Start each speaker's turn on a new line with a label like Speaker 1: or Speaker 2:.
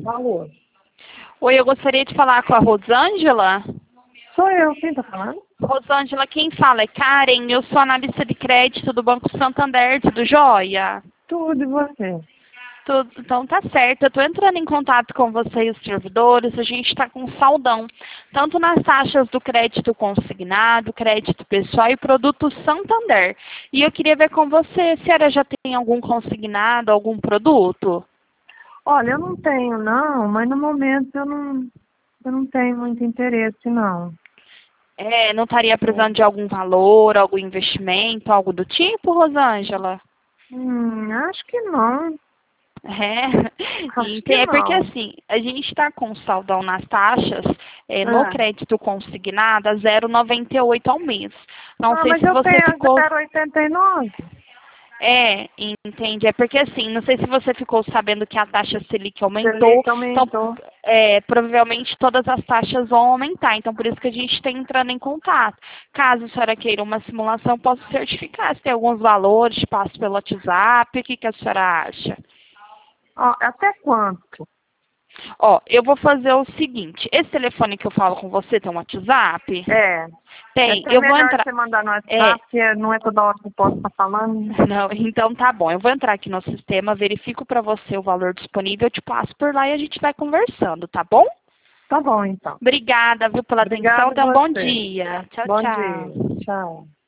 Speaker 1: Alô?
Speaker 2: Oi, eu gostaria de falar com a Rosângela.
Speaker 1: Sou eu, quem tá falando?
Speaker 2: Rosângela, quem fala é Karen, eu sou analista de crédito do Banco Santander, tudo jóia?
Speaker 1: Tudo, e você?
Speaker 2: Tudo, então tá certo, eu estou entrando em contato com você e os servidores, a gente está com saldão, tanto nas taxas do crédito consignado, crédito pessoal e produto Santander. E eu queria ver com você se ela já tem algum consignado, algum produto.
Speaker 1: Olha, eu não tenho não, mas no momento eu não tenho muito interesse não.
Speaker 2: Não estaria precisando de algum valor, algum investimento, algo do tipo, Rosângela?
Speaker 1: Acho que não.
Speaker 2: É,
Speaker 1: Acho que
Speaker 2: é porque
Speaker 1: não.
Speaker 2: assim, a gente está com saldão nas taxas, no
Speaker 1: É.
Speaker 2: crédito consignado, a 0,98 ao mês. Não
Speaker 1: Ah,
Speaker 2: sei
Speaker 1: mas
Speaker 2: se
Speaker 1: eu
Speaker 2: você
Speaker 1: tenho
Speaker 2: ficou.
Speaker 1: a 0,89.
Speaker 2: Entende? É porque assim, não sei se você ficou sabendo que a taxa Selic aumentou,
Speaker 1: Selic
Speaker 2: então
Speaker 1: aumentou.
Speaker 2: provavelmente todas as taxas vão aumentar, então por isso que a gente está entrando em contato. Caso a senhora queira uma simulação, posso certificar se tem alguns valores, passo pelo WhatsApp, o que, que a senhora acha?
Speaker 1: Ó, até quanto?
Speaker 2: Ó, eu vou fazer o seguinte, esse telefone que eu falo com você tem um WhatsApp?
Speaker 1: É. É
Speaker 2: Tem,
Speaker 1: até
Speaker 2: eu vou
Speaker 1: melhor
Speaker 2: entrar.
Speaker 1: você mandar no
Speaker 2: É,
Speaker 1: WhatsApp, porque não é toda hora que eu posso estar falando.
Speaker 2: não, então tá bom. Eu vou entrar aqui no sistema, verifico para você o valor disponível, eu te passo por lá e a gente vai conversando, tá bom?
Speaker 1: Tá bom, então.
Speaker 2: Obrigada, viu, pela atenção.
Speaker 1: Obrigada a
Speaker 2: Tenha um bom
Speaker 1: você.
Speaker 2: dia. Tchau,
Speaker 1: Bom dia.
Speaker 2: tchau.
Speaker 1: Tchau.